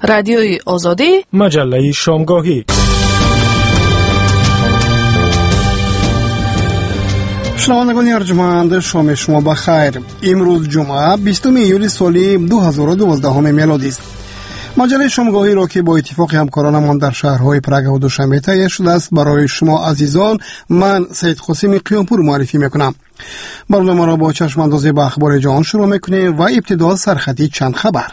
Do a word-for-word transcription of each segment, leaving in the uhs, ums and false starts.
رادیوی آزادی، مجله شامگاهی. شنوندگان ارجمند، شام شما بخیر. امروز جمعه بیستم ایولی سال دو هزار و دوازده میلادی است. مجله شامگاهی را که با اتفاق همکارانمان در شهرهای پراگ و دوشنبه تهیه شده است برای شما عزیزان، من سید قاسم قیامپور معرفی میکنم. برنامه را با چشم اندازی به اخبار جهان شروع میکنیم و ابتدا سرخطی چند خبر.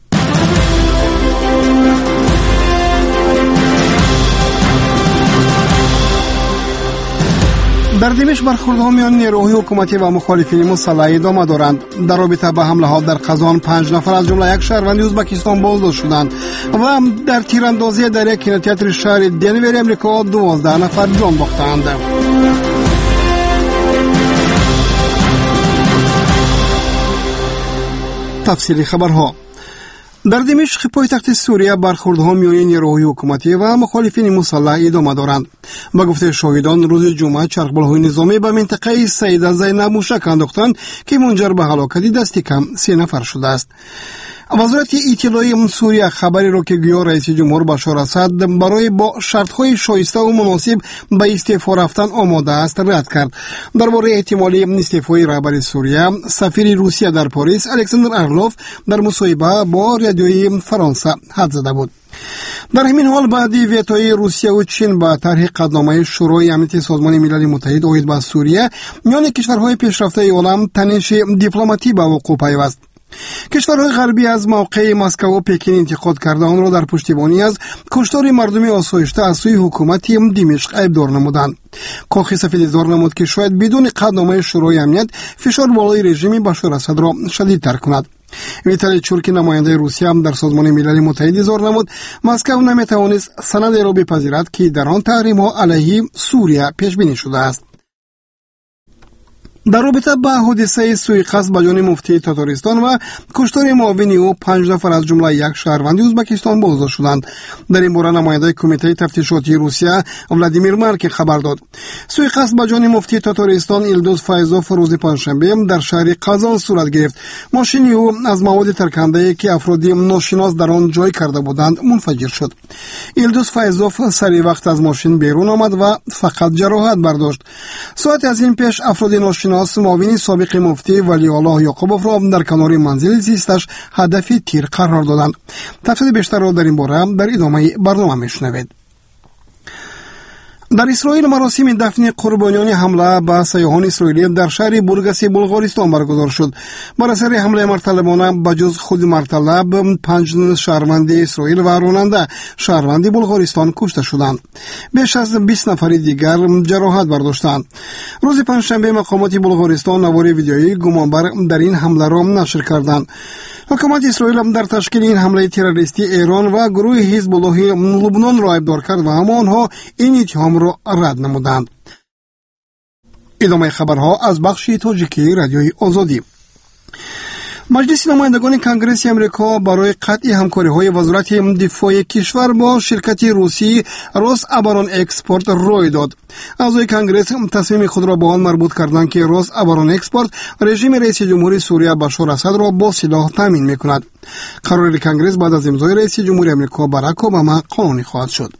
در دمشق برخوردها میان نیروهای حکومتی و مخالفین مسلح ادامه دارند. در رابطه با حمله ها در قزان پنج نفر از جمله یک شهروند ازبکستان بازداشت شدند و در تیراندازی در یک کینوتئاتر شهر دنور امریکا دوازده نفر جان باختند. تفصیلی خبرها. در دمشق پایتخت سوریه برخوردها میان نیروهای حکومتی و مخالفین مسلح ادامه دارند. با گفته شاهدان روز جمعه چرخبالهای نظامی به منطقه سیده زینب موشک انداختند که منجر به هلاکت دست کم سه نفر شده است. وزارت اطلاعی سوریه خبری را که گویا رئیس جمهور بشار اسد برای با شرط‌های شایسته و مناسب به استعفا رفتن آماده است رد کرد. درباره احتمالی استعفای رهبر سوریه، سفیر روسیه در پاریس الکساندر ارلوف در مصاحبه با رادیوی فرانسه حد زده بود. در همین حال بعد ویتوی روسیه و چین با طرح قطعنامه شورای امنیت سازمان ملل متحد عاید به سوریه، میان کشورهای پیشرفته عالم تنش دیپلماتی به وقوع پیوست. کشورهای غربی از موقع مسکو و پکین انتقاد کرده آن را در پشتیبانی از کشتار مردم آسایشته از سوی حکومت دمشق عیبدار نمودند. کاخ سفید اظهار نمود که شاید بدون قطعنامه شورای امنیت فشار بالای رژیم بشار اسد را شدیدتر کند. ویتالی چورکی نماینده روسیه هم در سازمان ملل متحد اظهار نمود مسکو نمیتوانست سندی را بپذیرد که در آن تحریم‌ها علیه سوریه پیش بینی شده است. در رابطه با حادثه سوءقصد به جان مفتی تاتارستان و کشتار معاون او پنج نفر از جمله یک شهروند ازبکستان بازداشت شدند. در این باره نماینده کمیته تفتیشاتی روسیه ولادیمیر مارک خبر داد. سوءقصد به جان مفتی تاتارستان ایلدوز فایزوف روز پنجشنبه در شهر قزان صورت گرفت. ماشین او از مواد ترکنده که افراد ناشناس در آن جای کرده بودند منفجر شد. ایلدوز فایزوف سری وقت از ماشین بیرون آمد و فقط جراحت برداشت. ساعت از این پیش افراد ناشناس معاون سابق مفتی ولی الله یعقوبوف را در کنار منزل زیستش هدف تیر قرار دادند. تفصیل بیشتر را در این باره در ادامه برنامه میشنوید. در اسرائیل مراسم دفن قربانیان حمله به سیاحان اسرائیلی در شهر بورگاس بلغارستان برگزار شد. بر اثر حمله مرطلبانه بجز خود مرطلب پنج شهروند اسرائیل و راننده شهروند بلغارستان کشته شدند. بیش از بیست نفر دیگر جراحت برداشتند. روز پنجشنبه مقامات بلغارستان نوار ویدیویی گمانبر در این حمله را نشر کردند. حکومت اسرائیل در تشکیل این حمله تروریستی ایران و گروه حزب الله لبنان را عیبدار کرد و همه آنها این اتهام را رد نمودند. ادامه خبرها از بخش تاجیکی رادیوی آزادی. مجلس نمایندگان کنگره امریکا برای قطع همکاری‌های وزارت دفاع کشور با شرکت روسی روس ابران اکسپورت رای داد. اعضای کنگره تصمیم خود را به آن مربوط کردند که روس ابران اکسپورت رژیم رئیس جمهوری سوریه بشار اسد را با سلاح تامین می‌کند. قرار کنگره بعد از امضای رئیس جمهوری آمریکا باراک اوباما قانونی خواهد شد.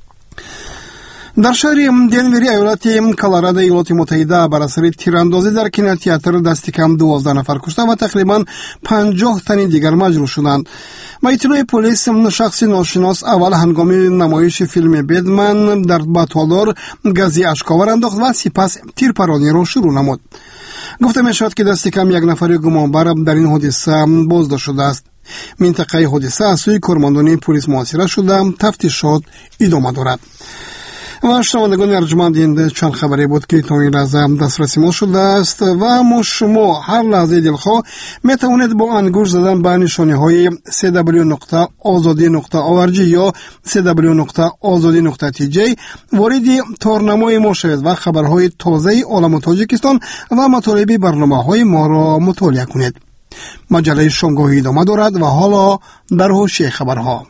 در شهر دنور ایالت کلرادو ایالات متحده بر اثر تیراندازی در کینوتئاتر دست کم دوازده نفر کشته و تقریبا پنجاه تن دیگر مجروح شدند. با اطلاع پلیس شخص ناشناس اول هنگام نمایش فیلم بدمن در باتالور گازی اشکاور انداخت و سپس تیرپرانی را شروع نمود. گفته میشد که دست کم یک نفر گمانبر در این حادثه بازداشت شده است. منطقه حادثه از سوی کارمندان پلیس محاصره شده، تفتیشات ادامه دارد. و شنوندگان ارجمند این چند خبری بود که تا این لحظه دسترسی ما شده است و ما شما هر لحظه دلخواه می توانید با انگشت زدن به نشانی های سی دبلیو نقطه آزادی نقطه آورجی یا سی دبلیو نقطه آزادی نقطه تی جی وارد تارنمای ما شوید و خبرهای تازه عالم تاجیکستان و مطالب برنامه های ما را مطالعه کنید. مجله شامگاهی ادامه دارد و حالا در حوشی خبرها.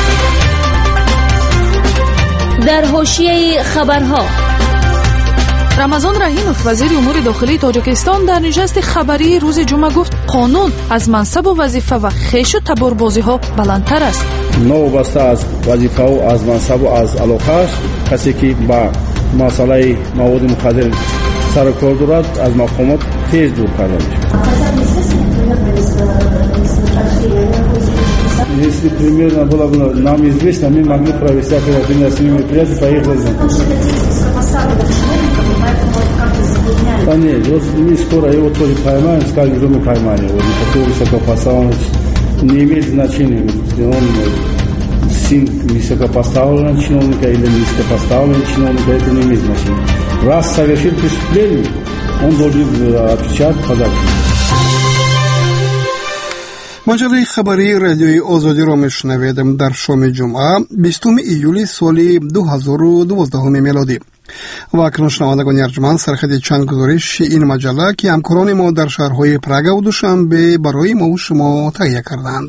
در حوشیه خبرها рамазон раҳимов вазири умури дохилии тоҷикистон дар нишасти хабарии рӯзи ҷумъа гуфт қонун аз мансабу вазифа ва хешу таборбозиҳо баландтар аст. новобаста аз вазифаву аз мансабу аз алоқааш касе ки ба масъалаи маводи мухаддир сару кор дорад аз мақомот тез дур карда мешавад. Если примерно было бы нам известно, мы могли провести оперативные мероприятия по их разным. Да нет, вот мы скоро его тоже поймаем, скажем, что мы поймали. Вот такой высокопоставленный не имеет значения, он сын высокопоставленного чиновника или низкопоставленного чиновника, это не имеет значения. Раз совершил преступление, он должен отвечать подать. маҷалаи хабарии радиои озодиро мешунавед дар шоми ҷумъа бистум июли соли ду ҳазору дувоздаҳ мелодӣ. ва акнун шунавандагони арҷуманд сархати чанд гузориши ин маҷалла ки ҳамкорони мо дар шаҳрҳои Прагаву Душанбе барои мову шумо таҳия кардаанд.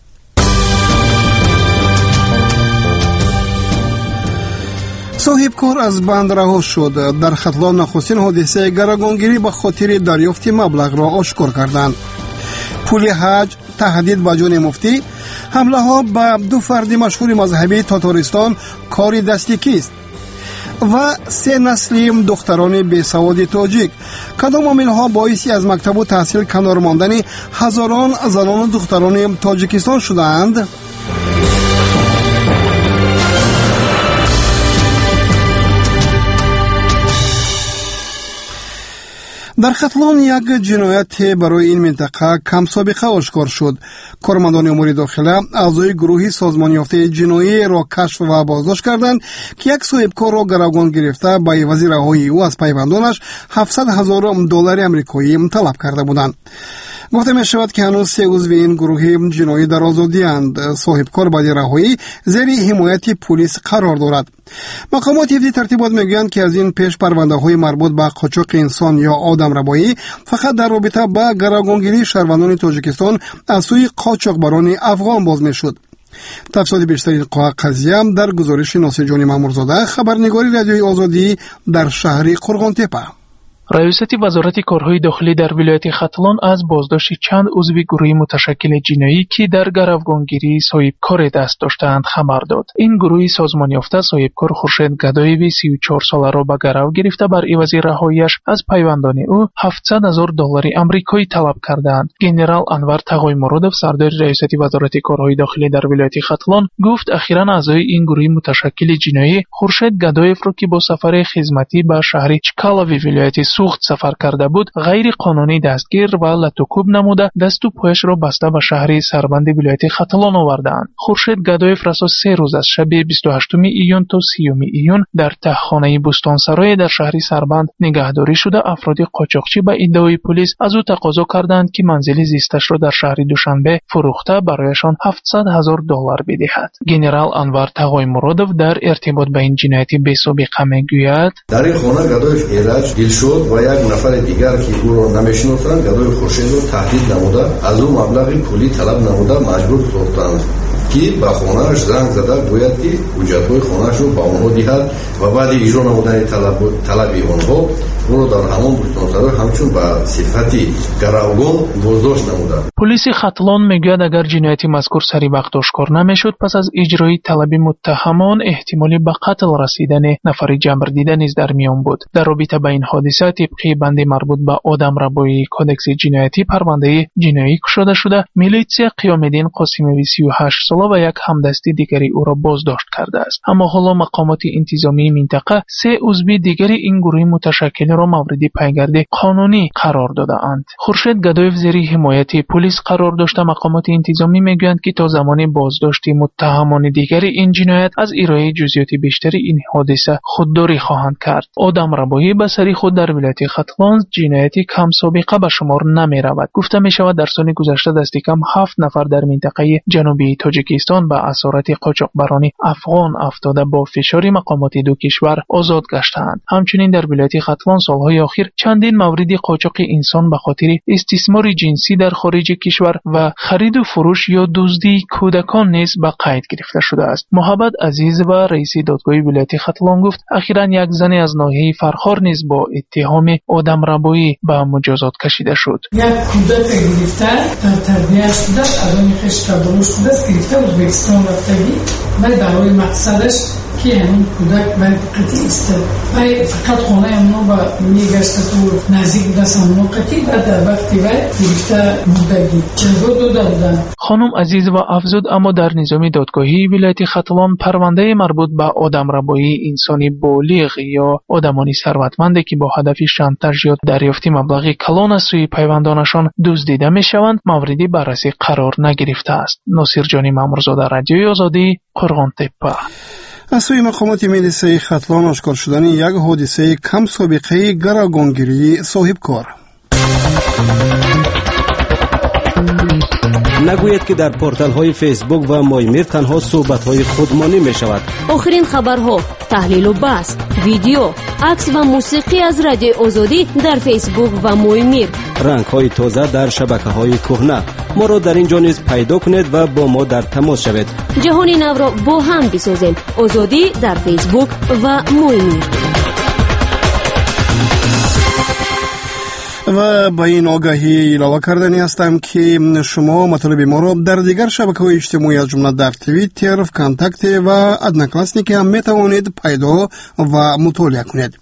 соҳибкор аз банд раҳо шуд. дар Хатлон нахустин ҳодисаи гарагонгирӣ ба хотири дарёфти маблағро ошкор карданд. пули ҳаҷ, таҳдид ба ҷони муфтӣ, ҳамлаҳо ба ду фарди машҳури мазҳабии Татористон кори дасти кист ва се насли духтарони бесаводи тоҷик. кадом омилҳо боиси аз мактабу таҳсил канор мондани ҳазорон занону духтарони Тоҷикистон шудаанд? дар Хатлон як ҷинояте барои ин минтақа камсобиқа ошкор шуд. кормандони умури дохила аъзои гурӯҳи созмонёфтаи ҷиноиеро кашф ва боздошт карданд ки як соҳибкорро гаравгон гирифта ба ивази раҳоии ӯ аз пайвандонаш ҳафтсад ҳазор доллари амрикоӣ талаб карда буданд. гуфта мешавад ки ҳанӯз се узви ин гурӯҳи ҷиноӣ дар озодианд. соҳибкор баъди раҳоӣ зери ҳимояти пулис қарор дорад. мақомоти ҳифзи тартибот мегӯянд ки аз ин пеш парвандаҳои марбут ба қочоқи инсон ё одамрабоӣ фақат дар робита ба гаравгонгирии шаҳрвандони Тоҷикистон аз сӯи қочоқбарони афғон боз мешуд. тафсилоти бештари қазия дар гузориши Носирҷони Маъмурзода, хабарнигори радиои Озодӣ дар шаҳри Қурғонтепа. раёсати вазорати корҳои дохилӣ дар вилояти Хатлон аз боздошти чанд узви гурӯҳи муташаккили ҷиноӣ ки дар гаравгонгирии соҳибкоре даст доштаанд хабар дод. ин гурӯҳи созмонёфта соҳибкор Хуршед Гадоеви си у чор соларо ба гарав гирифта бар ивази раҳоияш аз пайвандони ӯ ҳафтсад ҳазор доллари амрикоӣ талаб кардаанд. генерал Анвар Тағоймуродов, сардори раёсати вазорати корҳои дохилӣ дар вилояти Хатлон, гуфт ахиран аъзои ин гурӯҳи муташаккили ҷиноӣ Хуршед Гадоевро ки бо сафари хизматӣ ба шаҳри Чкалови вилояти суғд сафар карда буд, ғайри қонунӣ дастгир ва латукуб намуда дасту пояшро баста ба шаҳри сарбанди вилояти Хатлон овардаанд. Хуршед Гадоев расо се рӯз аз шаби бисту ҳаштуми июн то сиюми июн дар таҳхонаи Бустонсарое дар шаҳри Сарбанд нигаҳдорӣ шуда, афроди қочоқчӣ ба иддаои полис аз ӯ тақозо карданд ки манзили зисташро дар шаҳри Душанбе фурӯхта барояшон ҳафтсад ҳазор доллар бидиҳад. генерал Анвар Тағоймуродов дар иртибот ба ин ҷинояти бесобиқа мегӯяд: дар ин хона Гадоев Эраҷ, Дилшод ва як нафари дигар ки ӯро намешиносанд, Гадоев Хуршедро таҳдид намуда, аз ӯ маблағи пулӣ талаб намуда маҷбур сохтанд ки ба хонааш занг зада гӯяд ки ҳуҷҷатҳои хонаашро ба онҳо диҳад ва баъди иҷро намудани талаби онҳо ӯро дар ҳамон Бустонсарой ҳамчун ба сифати гаравгон боздошт намуданд. Полиси Хатлон мегӯяд, агар ҷинояти мазкур сари вақт ошкор намешуд, пас аз иҷрои талаби муттаҳамон эҳтимоли ба қатл расидани нафари ҷабрдида низ дар миён буд. дар робита ба ин ҳодиса тибқи банди марбут ба одамрабоии кодекси ҷиноятӣ парвандаи ҷиноӣ кушода шуда, милитсия Қиёмиддин Қосимови си у ҳашт сола ва як ҳамдасти дигари ӯро боздошт кардааст. аммо ҳоло мақомоти интизомии минтақа се узви дигари ин гурӯҳи муташаккилро мавриди пайгарди қонунӣ қарор додаанд. Хуршед Гадоев зери ҳимояти полис қарор дошта, мақомоти интизомӣ мегӯянд ки то замони боздошти муттаҳамони дигари ин ҷиноят аз ирояи ҷузъиёти бештари ин ҳодиса худдорӣ хоҳанд кард. одамрабоӣ ба сари худ дар вилояти Хатлон ҷинояти камсобиқа ба шумор намеравад. гуфта мешавад, дар соли гузашта дасти кам ҳафт нафар дар минтақаи ҷанубии Тоҷикистон ба асорати қочоқбарони афғон афтода бо фишори мақомоти ду кишвар озод гаштаанд. ҳамчунин дар вилояти Хатлон солҳои охир чандин мавриди қочоқи инсон ба хотири истисмори ҷинсӣ дар хориҷи کشور و خرید و فروش یا دزدی کودکان نیز به قید گرفته شده است. محمد عزیز و رئیس دادگاه ولایت ختلان گفت اخیراً یک زن از ناحیه فرخار نیز با اتهام آدمربایی به مجازات کشیده شد. یک کودک گرفته در تربیت شده از آن خش کبروش شده گرفته ازبکستان رفتگی و برای مقصدش که همین کودک باید قطعی است و فقط خانه امنا با میگشت تو نزدیک دست امنا قطعی و در وقتی باید گرفته بودگی جزا داده بودن. خانم عزیز و افزود اما در نظام دادگاهی ولایت ختلان پرونده مربوط به آدمربایی انسانی بالغ یا آدمانی ثروتمندی که با هدف شانتاژ یا دریافتی مبلغ کلان از سوی پیوندانشان دزدیده میشوند موردی بررسی قرار نگرفته است. ناصر جانی مامورزاده، رادیوی آزادی، قرغان تپه. از سوی مقامات ملیسه ختلان آشکار شدن یک حادثه کم سابقه گروگانگیری صاحب کار. نگوید که در پورتال های فیسبوک و مایمیر تنها صحبت های خودمانی می شود. آخرین خبرها، تحلیل و بحث، ویدیو، عکس و موسیقی از رادیو آزادی در فیسبوک و مایمیر. رنگ های تازه در شبکه های کهنه. ما را در اینجا نیز پیدا کنید و با ما در تماس شوید. جهانی نو را با هم بسازیم. آزادی در فیسبوک و مایمیر. و با این آگاهی علاوه کردنی هستم که شما مطالب ما را در دیگر شبکه‌های اجتماعی از جمله در توییتر، کانتکت و ادناکلاسنیک هم می توانید پیدا و مطالعه کنید.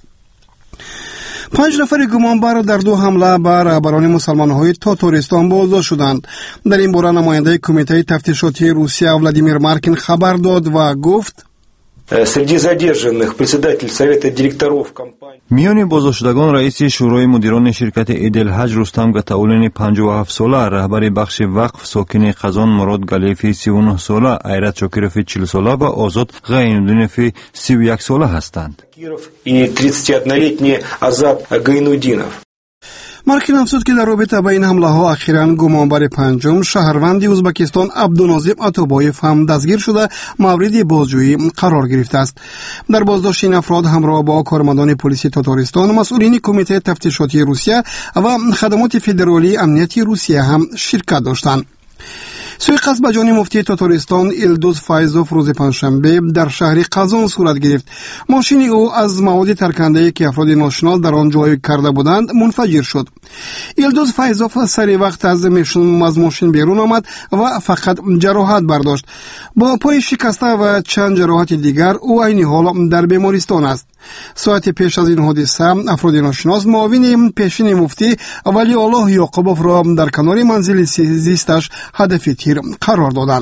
پنج نفر گمانبر در دو حمله بر رهبران مسلمان‌های تاتارستان بازداشت شدند. در این باره نماینده کمیته تفتیشاتی روسیه ولادیمیر مارکین خبر داد و گفت سреди задержанных председатель совета директоров компании. میان بازداشتگان رئیس شورای مدیران شرکت ایدلحج رستم گتاولین پنجاه و هفت ساله، رهبر بخش وقف ساکن قزان مراد گلیفی سی و نه ساله، ایرت شاکیروف چهل ساله و آزاد غینودینوف سی و یک ساله هستند. и тридцатиоднолетний Азат Гайнудинов. مارکین افزود که در رابطه با این حمله ها اخیراً گمانبر پنجم شهروند ازبکستان عبدالناظم عطابایف هم دستگیر شده مورد بازجویی قرار گرفته است. در بازداشت این افراد همراه با کارمندان پلیس تاتارستان، مسئولین کمیته تفتیشاتی روسیه و خدمات فدرالی امنیتی روسیه هم شرکت داشتند. سوء-قصد به جان مفتی تاتارستان ایلدوز فایزوف روز پنجشنبه در شهر قزان صورت گرفت. ماشین او از مواد ترکنده‌ای که افراد ناشناس در آن جای کرده بودند منفجر شد. ایلدوز فایزوف سری وقت از ماشین بیرون آمد و فقط جراحت برداشت. با پای شکسته و چند جراحت دیگر او عین حال در بیمارستان است. ساعت پیش از این حادثه افراد ناشناس معاون پیشین مفتی ولی الله یعقوبوف را در کنار منزل زیستش هدف تیر قرار دادند.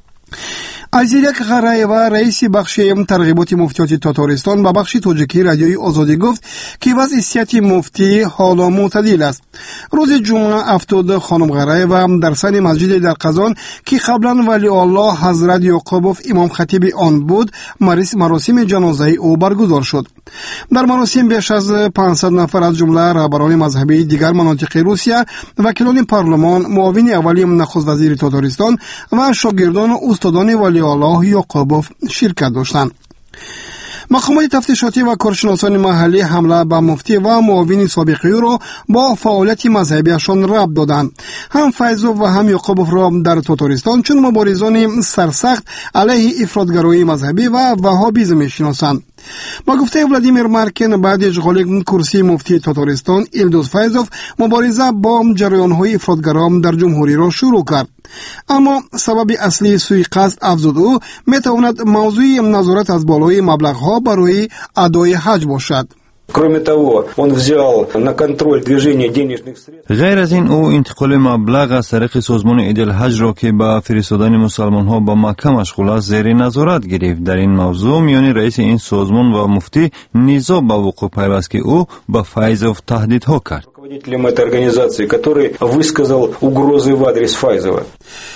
عزیزک غرایوا رئیس بخش ترغیبات مفتیات تاتارستان به بخش تاجیکی رادیوی آزادی گفت که وضعیت مفتی حالا معتدل است. روز جمعه افتاد خانم غرایوا در سن مسجد در قزان که قبلا ولی الله حضرت یعقوبوف امام خطیب آن بود، مراسم جنازه او برگزار شد. در مراسم بیش از پانصد نفر از جمله رهبران مذهبی دیگر مناطق روسیه، وکیلان پارلمان، معاون اولی نخست وزیر تاتارستان و شاگردان استادان ولی الله یعقوبوف شرکت داشتند. مقامات تفتیشاتی و کارشناسان محلی حمله به مفتی و معاون سابقی را با فعالیت مذهبیشان ربط دادند. هم فیضوف و هم یعقوبوف را در تاتارستان چون مبارزان سرسخت علیه افراطگرایی مذهبی و وهابیسم میشناسند. با گفته ولادیمیر مارکین بعد اشغال کرسی مفتی تاتارستان، ایلدوز فیضوف مبارزه با جریان‌های افراطگرا در جمهوری را شروع کرد. اما سبب اصلی سوء-قصد افزود او میتواند موضوع نظارت از بالای مبلغ‌ها برای ادای حج باشد. Кроме того, он взял на контроль движение денежных средств. غیر از این او انتقال مبلغ از طریق سازمان ایدلحج را که با فرستادن مسلمان‌ها به مکه مشغول است زیر نظارت گرفت. در این موضوع میان رئیس این سازمان و مفتی نزاع به وقوع پیوست که او با فیضوف تهدیدها کرد. Руководителем этой организации, который высказал угрозы в адрес Файзова.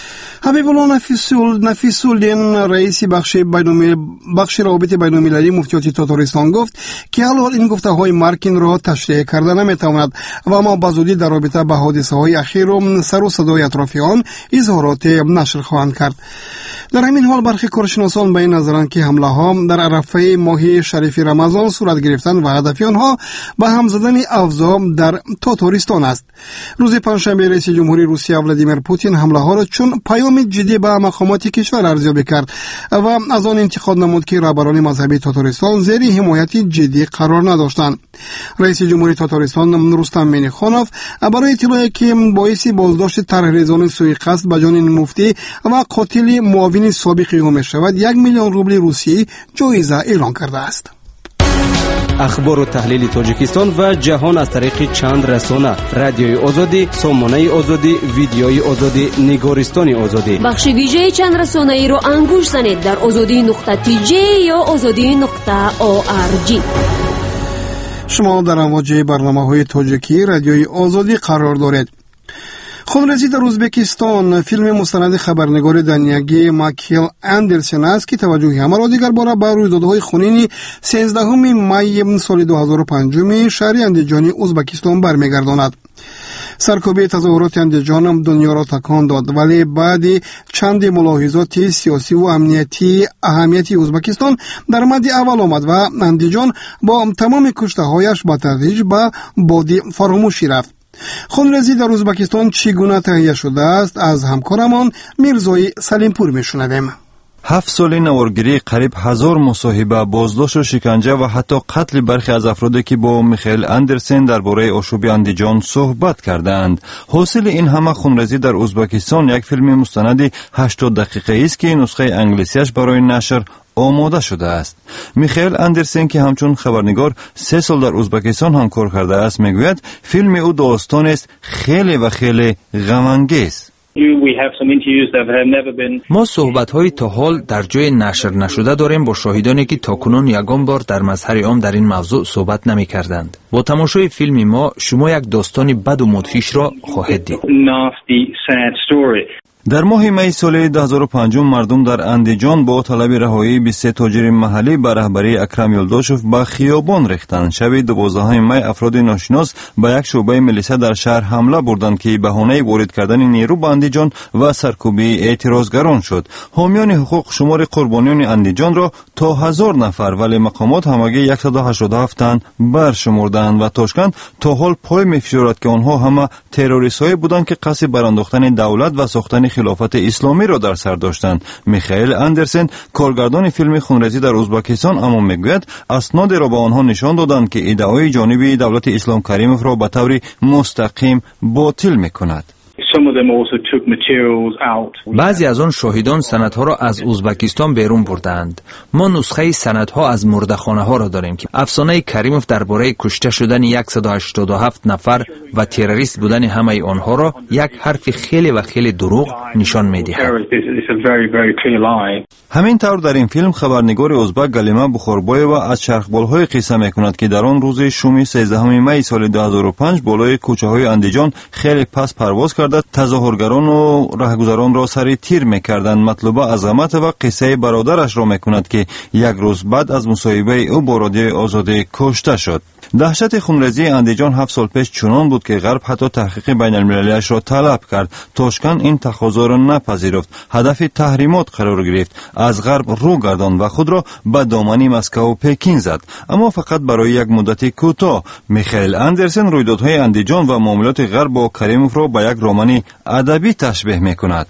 حبیب الله نفیس‌الدین رئیس بخش بین‌المللی بخش روابط بین‌المللی مفتیات تاتارستان گفت که الان این گفته‌های مارکین را تشریح کرده نمی‌تواند و ما بزودی در رابطه با حادثه‌های اخیر و سر و صدای اطرافیان اظهارات نشر خواهند کرد. در همین حال برخی کارشناسان به این نظرند که حمله‌ها در عرفه ماه شریف رمضان صورت گرفتن و هدف آنها به هم زدن اوضاع در تاتارستان است. روز پنجشنبه رئیس جمهوری روسیه ولادیمیر پوتین حمله‌ها را چون پیام جدی به مقامات کشور ارزیابی کرد و از آن انتقاد نمود که رهبران مذهبی تاتارستان زیر حمایت جدی قرار نداشتند. رئیس جمهوری تاتارستان رستم مینیخانوف برای اطلاعی که باعث بازداشت طرحریزان سوءقصد به جان مفتی و قاتل معاون سابق او می‌شود یک میلیون روبل روسیه جایزه اعلان کرده است. اخبار و تحلیل تاجیکستان و جهان از طریق چند رسانه: رادیوی آزادی، سامانه آزادی، ویدیوی آزادی، نگارستان آزادی. بخش ویژه چند رسانه ای رو انگوش زنید در آزادی نقطه تی جی یا آزادی نقطه او آر جی. شما در امواج برنامه‌های تاجیکی رادیوی آزادی قرار دارید. خونریزی در ازبکستان فیلم مستند خبرنگار دنیایی مایکل اندرسن است که توجه همه را دیگر باره به رویدادهای خونین سیزدهم می سال دو هزار و پنج شهر اندیجان ازبکستان برمیگرداند. سرکوبی تظاهرات اندیجان دنیا را تکان داد، ولی بعد چند ملاحظات سیاسی و امنیتی اهمیت ازبکستان در مد اول آمد و اندیجان با تمام کشته‌هایش به تدریج به بادی فراموشی رفت. خونریزی در ازبکستان چگونه تهیه شده است؟ از همکارمان میرزای سلیمپور میشنویم. هفت سالی نوارگیری، قریب هزار مصاحبه، بازداشت و شکنجه و حتی قتل برخی از افرادی که با میخائیل اندرسن درباره آشوب اندیجان صحبت کردند. حاصل این همه خونریزی در ازبکستان یک فیلم مستند هشتاد دقیقه است که نسخه انگلیسیش برای نشر آماده شده است. میخائیل اندرسن که همچون خبرنگار سه سال در ازبکستان هم کار کرده است میگوید فیلم او داستان است خیلی و خیلی غم‌انگیز. ما صحبت‌های تا حال در جای نشر نشده داریم با شاهدانی که تاکنون یگان بار در مظهر عام در این موضوع صحبت نمی‌کردند. با تماشای فیلم ما شما یک داستان بد و مدهش را خواهید دید. در ماه می سال دو هزار و پنج مردم در اندیجان با طلب رهایی بیست و سه تاجر محلی به رهبری اکرم یلداشوف به خیابان ریختند. شب دوازدهم می افراد ناشناس به یک شعبه ملیسا در شهر حمله بردند که بهانه وارد کردن نیرو به اندیجان و سرکوبی اعتراضگران شد. حامیان حقوق شمار قربانیان اندیجان را تا هزار نفر ولی مقامات همگی صد و هشتاد و هفت تن برشمردند و تاشکند تا حال پای می‌فشارد که آنها همه تروریست‌هایی بودند که قصد برانداختن دولت و ساختن خلافت اسلامی را در سر داشتند. میخائیل اندرسن کارگردان فیلم خونریزی در ازبکستان اما میگوید اسناد را به آنها نشان دادند که ادعای جانبی دولت اسلام کریموف را به طور مستقیم باطل میکند. بعضی از آن شاهدان سندها را از ازبکستان بیرون بردند. ما نسخه سندها از مردخانه ها را داریم که افسانه کریموف درباره کشته شدن صد و هشتاد و هفت نفر و تروریست بودن همه آنها را یک حرف خیلی و خیلی دروغ نشان می‌دهد. همین طور در این فیلم خبرنگار ازبک گلیما بخوربایو از چرخبال‌های قصه می‌کند که در آن روز شومی سیزدهم می سال دو هزار و پنج بالای کوچه‌های اندیجان خیلی پس پرواز کرده تظاهرگران و راهگذران را سر تیر می‌کردند. مطلوب عظمت و قصه برادرش را می‌کند که یک روز بعد از مصاحبه او با رادیو آزادی کشته شد. دهشت خونریزی اندیجان هفت سال پیش چنان بود که غرب حتی تحقیق بین المللیش را طلب کرد. تاشکند این تقاضا را نپذیرفت. هدف تحریمات قرار گرفت. از غرب رو گرداند و خود را به دامن مسکو و پکین زد. اما فقط برای یک مدت کوتاه. میخائیل اندرسن رویدادهای اندیجان و معاملات غرب با کریموف را به یک رمان ادبی تشبیه میکند.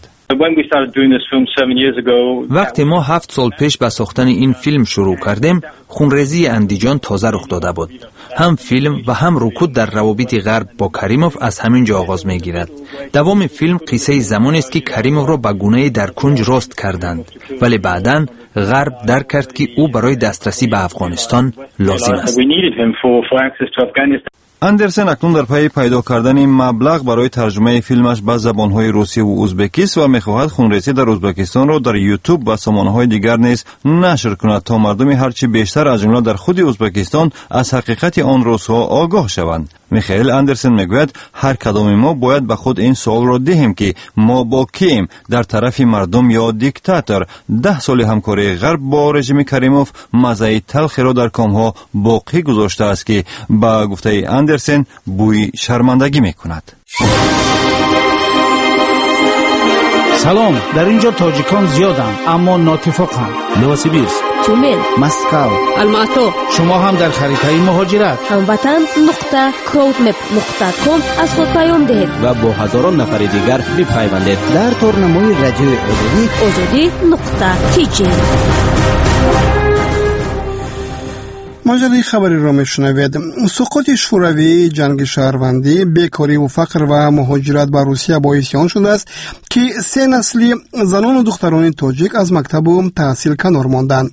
وقتی ما هفت سال پیش به ساختن این فیلم شروع کردیم، خونریزی اندیجان تازه رخ داده بود. هم فیلم و هم رکود در روابط غرب با کریموف از همین جا آغاز می گیرد. دوام فیلم قصه زمانی است که کریموف را به گونه در کنج راست کردند، ولی بعداً غرب درک کرد که او برای دسترسی به افغانستان لازم است. اندرسن اکنون در پی پیدا کردن مبلغ برای ترجمه فیلمش به زبانهای روسی و ازبکی است و می‌خواهد خونریزی در ازبکستان را در یوتیوب و سامانه‌های دیگر نیز نشر کند تا مردم هرچی بیشتر از جمله در خود ازبکستان از حقیقت آن روزها آگاه شوند. میخائیل اندرسن میگوید هر کدام ما باید به خود این سوال را دهیم که ما با کیم؟ در طرف مردم یا دیکتاتور؟ ده سال همکاری غرب با رژیم کریموف مزه تلخی را در کامها باقی گذاشته است که با گفته اندرسن بوی شرمندگی میکند. سلام، در اینجا تاجیکان زیادند اما ناتفاقند. نوسیبیرسک، تومن، مسکو، الماتو. شما هم در خریطه مهاجرت هموطن نقطه کراودمپ نقطه کام از خود پیام دهید و با هزاران نفر دیگر بپیوندید در تورنمای رادیو آزادی آزادی نقطه تی جی. مجله خبری را میشنوید. سقوط شوروی، جنگ شهروندی، بیکاری و فقر و مهاجرت به روسیه باعث آن شده است که سه نسل زنان و دختران تاجیک از مکتب و تحصیل کنار ماندند.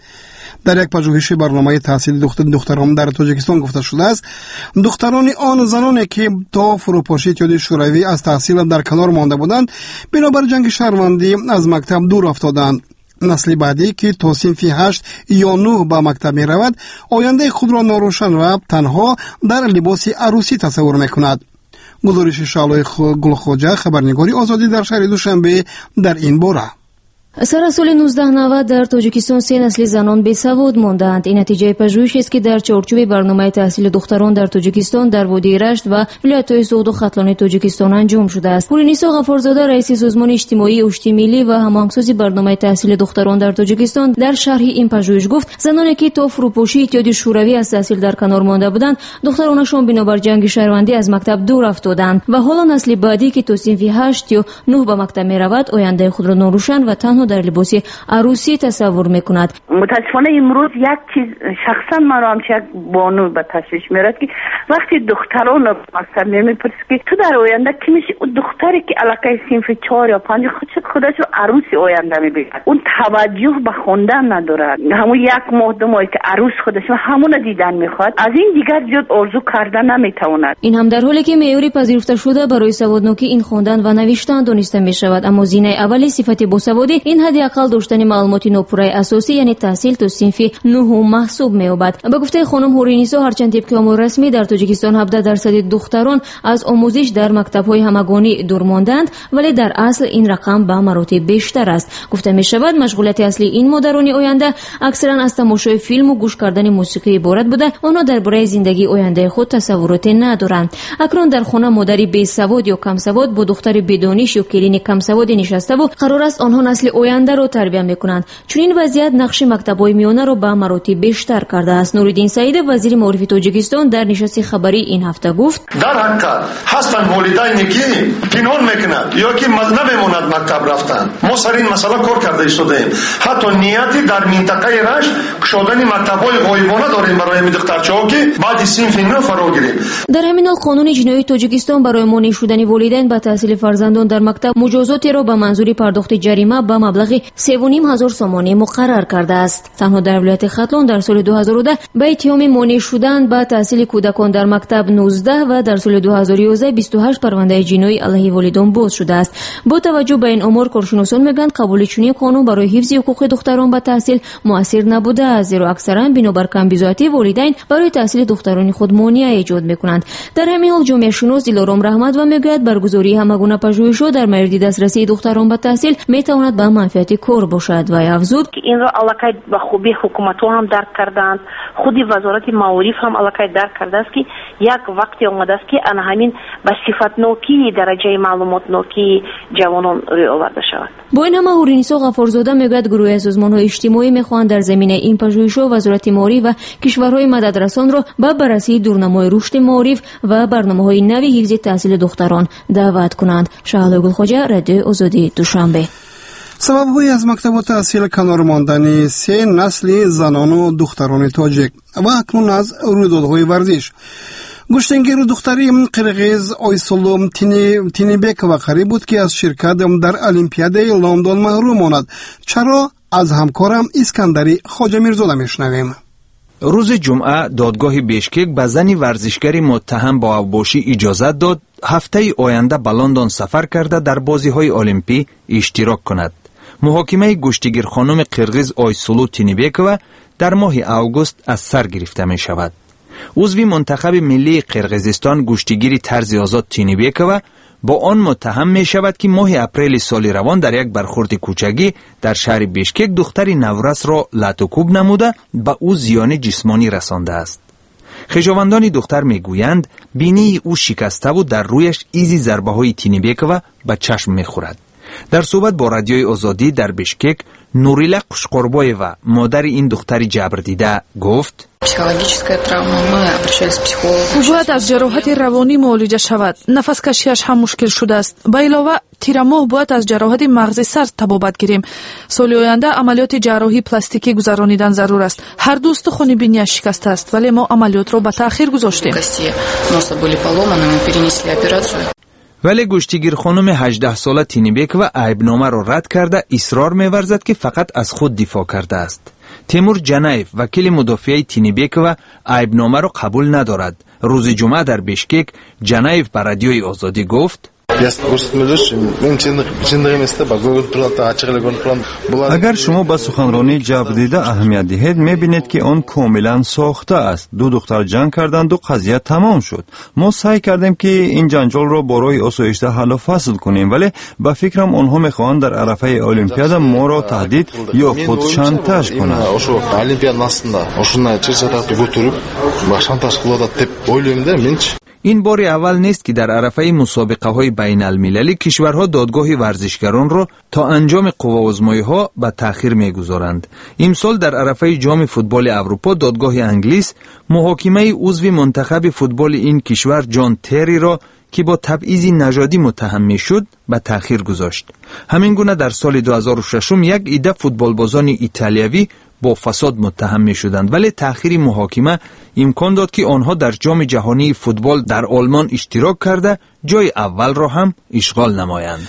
در یک پژوهش برنامه تحصیل دختر دختران در تاجیکستان گفته شده است دختران آن زنانی که تا فروپاشی اتحادیه شوروی از تحصیل در کنار مانده بودند بنابر جنگ شهروندی از مکتب دور افتادند. نسل بعدی که تا صنف هشت یا نه به مکتب می رود آینده خود را ناروشن و تنها در لباس عروسی تصور می کند. گزارش شعلای گلخواجه خبرنگاری آزادی در شهر دوشنبه در این باره. سر از سال نوزده نود در تاجیکستان سه نسل زنان بیسواد ماندند. این نتیجه پژوهشی است که در چارچوب برنامه تحصیل دختران در تاجیکستان در وادی رشت و ولایت‌های سوغد و ختلان تاجیکستان انجام شده است. پورینیسا غفارزاده رئیس سازمان اجتماعی اشتی ملی و هماهنگسازی برنامه تحصیل دختران در تاجیکستان در شرح این پژوهش گفت زنانی که تا فروپاشی اتحادیه شوروی از تحصیل در کنار مانده بودند دخترانشان بنابر جنگ شهروندی از مکتب دور افتادند و حالا نسل بعدی که تا صنف هشت یا نه به مکتب می‌رود آینده خود را ناروشن و تنها در لباس عروسی تصور میکند. متاسفانه امروز یک چیز شخصا من را همچه یک بانو به تشویش میرد که وقتی دختران رو مکتب میپرسه که تو در آینده کی میشی، اون دختری که علاقه صنف چهار یا پنج خودش خودش رو عروسی آینده میبیند اون توجه به خوندن نداره، همون یک ماه دو ماهی که عروس خودش همون دیدن میخواد از این دیگر جد آرزو کردن نمیتواند. این هم در حالی که معیاری پذیرفته شده برای سوادناکی این خواندن و نوشتن دانسته میشود، اما زینه اولی صفت باسوادی این حدی اقل داشتن معلومات نوپورای اساسی یعنی تحصیل تا صنف نه محسوب می‌یابد. به گفته خانم هورینیسا هرچند طبق آمار رسمی در تاجیکستان هفده درصد دختران از آموزش در مکتب‌های همگانی دور ماندند ولی در اصل این رقم به مراتب بیشتر است. گفته می‌شود مشغولیت اصلی این مادران آینده اکثرا از تماشای فیلم و گوش کردن موسیقی عبارت بوده. آنها درباره زندگی آینده خود تصوراتی ندارند. اکنون در خانه مادری بی‌سواد یا کم سواد با دختر بدانش یا کلینیک کم سواد نشسته و قرار است آنها نسل آینده را تربیت میکنند. چون این وضعیت نقش مکتب‌های میانه را به مراتب بیشتر کرده است. نوریدین سعید وزیر معارف تاجیکستان در نشست خبری این هفته گفت در حقیقت هستند والدینی که پنهان میکنند یا که نمیموند مکتب رفتن. ما سر این مسئله کار کرده ایستادیم. حتی نیتی در منطقه رشت شدن مکتب‌های غایبانه داریم برای دخترچه‌ها که بعد صنف نه فرا گیریم. در همین حال قانون جنایی تاجیکستان برای مانع شدن والدین به تحصیل فرزندان در مکتب مجازاتی را به منظور پرداخت جریمه به مبلغ سه و نیم هزار سامانی مقرر کرده است. تنها در ولایت ختلان در سال دو هزار و ده به اتهام مانع شدن به تحصیل کودکان در مکتب نوزده و در سال دو هزار و یازده بیست و هشت پرونده جنایی علیه والدان باز شده است. با توجه به این آمار کارشناسان میگویند قبول چنین قانون برای حفظ حقوق دختران به تحصیل مؤثر نبوده است، زیرا اکثرا بنابر کمبیزاتی والدین برای تحصیل دختران خود مانع ایجاد میکنند. در همین حال جامعه شناس دلارام رحمت و میگوید برگزاری همگونه پژوهش‌ها در مورد دسترسی دختران به تحصیل میتواند به منفعت کار باشد و افزود که این را علاقه به خوبی حکومت‌ها هم درک کردند، خودی وزارت معارف هم علاقه درک کرده است که یک وقتی آمده است که آن همین به صفت نوکی درجه معلومات نوکی جوانان روی آورده شود. با این همه هورینیسا غفارزاده میگوید گروه سازمان‌های اجتماعی میخواهند در زمینه این پژوهش‌ها وزارت معارف و کشورهای مددرسان را به بررسی دورنمای رشد معارف و برنامه‌های نوی حفظ تحصیل دختران دعوت کنند. شعله گلخواجه، رادیو آزادی، دوشنبه. سبب‌هایی از مکتب و تحصیل کنار ماندن سه نسل زنان و دختران تاجیک و اکنون از رویدادهای ورزش. گشتنگیر دختری قرقیز آیسولو تینی تینیبک و قریب بود که از شرکت در المپیاد لندن محروم ماند. چرا؟ از همکارم اسکندری خواجه میرزاده میشنویم. روز جمعه دادگاه بیشکک به زنی ورزشگری متهم با اوباشی اجازت داد هفته آینده به لندن سفر کرده در بازی‌های المپی اشتراک کند. محاکمه گشتگیر خانم قرقیز آیسولو تینیبکова در ماه اوگوست از سر گرفته می شود. عضو منتخب ملی قرقیزستان گشتیگیر طرز آزاد تینیبیکووا با آن متهم می شود که ماه اپریل سال روان در یک برخورد کوچکی در شهر بیشکک دختری نورس را لطوکوب نموده به او زیان جسمانی رسانده است. خویشاوندان دختر می گویند بینی او شکسته بود، در رویش ایزی ضربه های تینیبیکووا به چشم می خورد. در صحبت با رادیوی آزادی در بیشکک، نوریلا قشقربایوا مادر این دختری جبر دیده گفت: باید از جراحت روانی معالجه شود. نفس کشیش هم مشکل شده است. به علاوه تیر ماه باید از جراحت مغز سر طبابت گیریم. سال آینده عملیات جراحی پلاستیکی گذرانیدن ضرور است. هر دو استخوان بینیش شکسته است، ولی ما عملیات را به تأخیر گذاشتیم. ولی گشتیگیر خانم هجده ساله تینیبیکووا عیبنامه را رد کرده اصرار می‌ورزد که فقط از خود دفاع کرده است. تیمور جنایف وکیل مدافع تینیبیکووا عیبنامه را قبول ندارد. روز جمعه در بیشکک جنایف به رادیوی آزادی گفت: اگر شما به سخنرانی جبر دیده اهمیت دهید میبینید که آن کاملا ساخته است. دو دختر جنگ کردند و قضیه تمام شد. ما سعی کردیم که این جنجال را برای آسایش حل و فصل کنیم، ولی به فکرم آنها میخواهند در عرفه المپیاد ما را تهدید یا خود شانتاژ کنند. این بار اول نیست که در عرفه مسابقه های بین المللی کشورها دادگاه ورزشگران را تا انجام قواآزمایی ها به تأخیر میگذارند. امسال در عرفه جام فوتبال اروپا دادگاه انگلیس محاکمه عضو منتخب فوتبال این کشور جان تری را که با تبعیض نژادی متهم میشد به تأخیر گذاشت. همین گونه در سال دو هزار و شش یک عده فوتبالبازان ایتالیایی با فساد متهم می شدند، ولی تأخیر محاکمه امکان داد که آنها در جام جهانی فوتبال در آلمان اشتراک کرده جای اول را هم اشغال نمایند.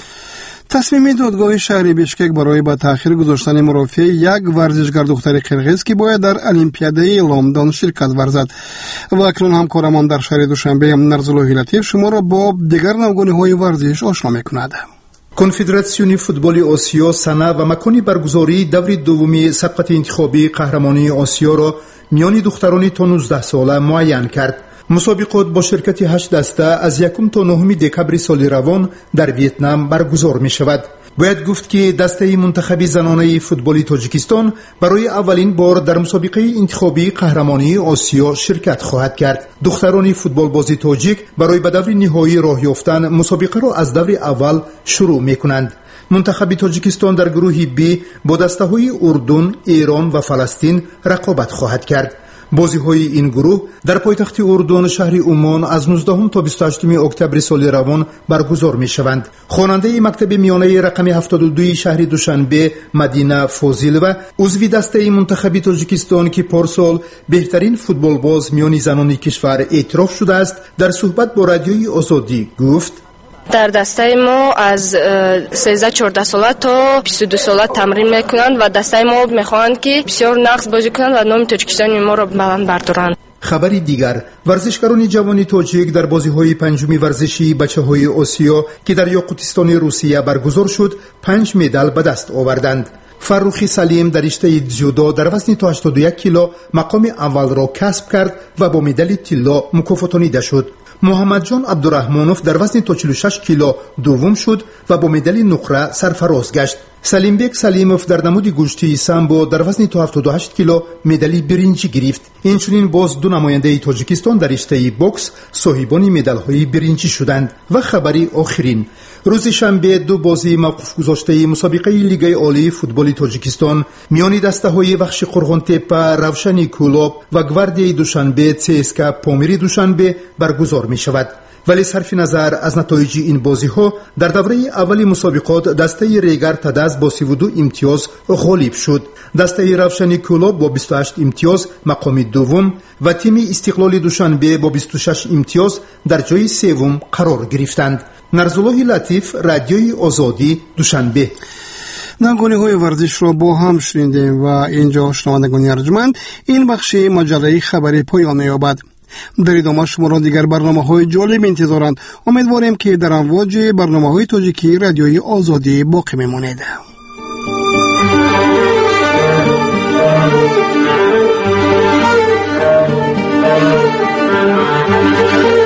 تصمیم دادگاه شهر بیشکک برای با تأخیر گذاشتن مرافعه یک ورزشگر دختر قرقیز که باید در المپیاده لندن شرکت ورزد و اکنون همکارمان در شهر دوشنبه نرزالله لطیف شما را با دیگر نوگانی‌های ورزش آشنا می‌کند. کنفدراسیون فوتبال آسیا سنه و مکان برگزاری دور دومی سبقت انتخابی قهرمانی آسیا را میان دختران تا نوزده ساله معین کرد. مسابقات با شرکت هشت دسته از یکم تا نهم دکبر سال روان در ویتنام برگزار می شود. باید گفت که دسته منتخب زنانه فوتبال تاجیکستان برای اولین بار در مسابقه انتخابی قهرمانی آسیا شرکت خواهد کرد. دختران فوتبال بازی تاجیک برای به دور نهایی راه یافتن مسابقه را از دور اول شروع می کنند. منتخب تاجیکستان در گروه بی با دسته های اردن، ایران و فلسطین رقابت خواهد کرد. بازی های این گروه در پایتخت اردن شهر عمان از نوزدهم تا بیست و هشتم اکتبر سال روان برگزار می شوند. خواننده مکتب میانه رقم هفتاد و دو شهر دوشنبه مدینه فاضل و عضو دسته منتخب تاجیکستان که پارسال بهترین فوتبال باز میان زنان کشور اعتراف شده است در صحبت با رادیوی آزادی گفت: در دسته ما از سیزده چهارده ساله تا بیست و دو ساله تمرین میکنند و دسته ما میخواهند که بسیار نقص بازی کنند و نام تاجیکستان ما را بلند بردارند. خبری دیگر، ورزشکاران جوانی تاجیک در بازی‌های پنجمی ورزشی بچه‌های آسیا که در یاقوتستان روسیه برگزار شد پنج مدال به دست آوردند. فروخی سلیم در رشته جودو در وزن تا هشتاد و یک کیلو مقام اول را کسب کرد و با مدال طلا مکافاتانیده شد. محمد جان عبدالرحمانوف در وزن تا چهل و شش کیلو دوم شد و با مدال نقره سرفراز گشت. سلیم بیگ سلیموف در نمود گوشتی سامبو در وزن تا هفتاد و هشت کیلو مدال برنجی گرفت. اینچنین باز دو نماینده تاجیکستان در رشته بوکس صاحبان مدال‌های برنجی شدند. و خبری آخرین، روز شنبه دو بازی موقوف گذاشته مسابقه لیگ عالی فوتبال تاجیکستان میان دسته‌های وحش قرغن‌تپه روشنی کلوب و گواردیای دوشنبه سیسکا پامیری دوشنبه برگزار می شود. ولی صرف نظر از نتایج این بازی ها در دوره اول مسابقات دسته ریگر تدز با سی و دو امتیاز غالب شد. دسته روشنی کلوب با بیست و هشت امتیاز مقام دوم و تیم استقلال دوشنبه با بیست و شش امتیاز در جای سوم قرار گرفتند. نرزالله لطیف، رادیوی آزادی، دوشنبه. نوگانی‌های ورزش را با هم شنیدیم و اینجا شنوندگان ارجمند این بخش مجله خبری پایان می‌یابد. در ادامه شما را دیگر برنامه‌های جالب انتظارند. امیدواریم که در امواج برنامه‌های تاجیکی رادیوی آزادی باقی بمانید. Thank you.